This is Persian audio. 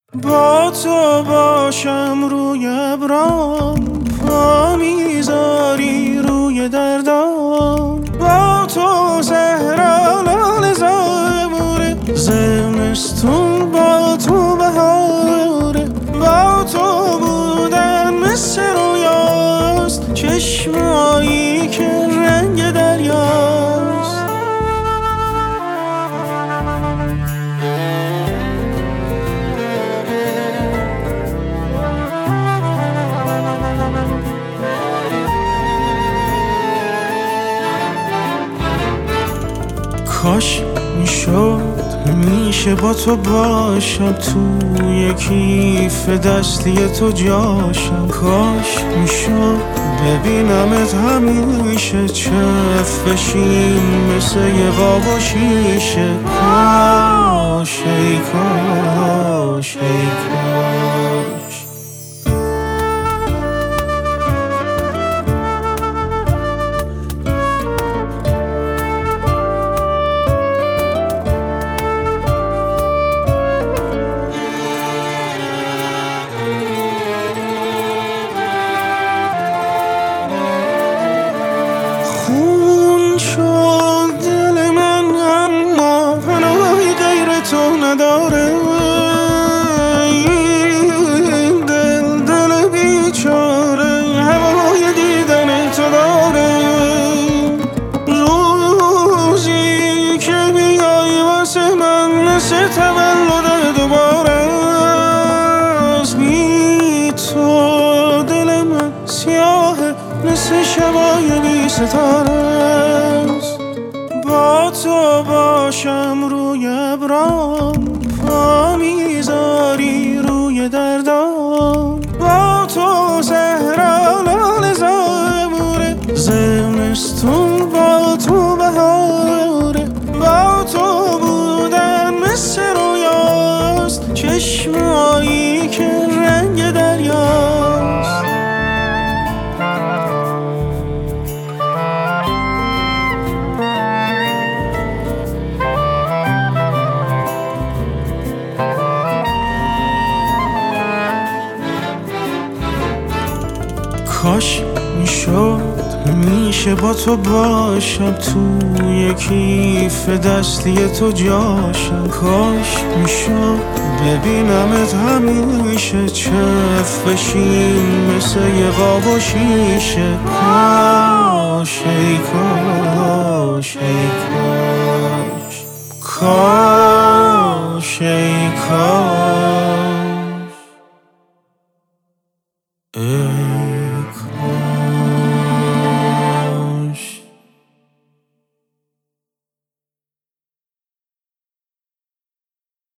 با تو باشم روی ابرام، پا میذاری روی دردام. با تو زهرالال زبوره، زمستون با تو بهاره. با تو بودن مثل رویاست، چشمایی که رنگ دریاست. کاش میشد همیشه با تو باشم، توی کیف دستی تو جاشم. کاش میشد ببینمت همیشه، چف بشیم مثل یه قاب و شیشه. کاش ای کاش ای کاش. خون شد دل من اما پناهی غیر تو نداره. این دل بیچاره هوای دیدن تو داره. روزی که بیای واسه من مثل تولد دوباره. بی تو دل من سیاهه مثل شبای بی ستاره. با تو باشم روی ابرام، پا میذاری روی دردام. با تو زهرالال زبوره، زمستون با تو بهاره. با تو بودن مثل رویاست، چشمایی که رنگ دریاست. کاش میشد همیشه با تو باشم، توی کیف دستی تو جاشم. کاش میشد ببینمت همیشه، چف بشیم مثل یه قاب و شیشه. کاش ای کاش ای کاش. کاش ای کاش.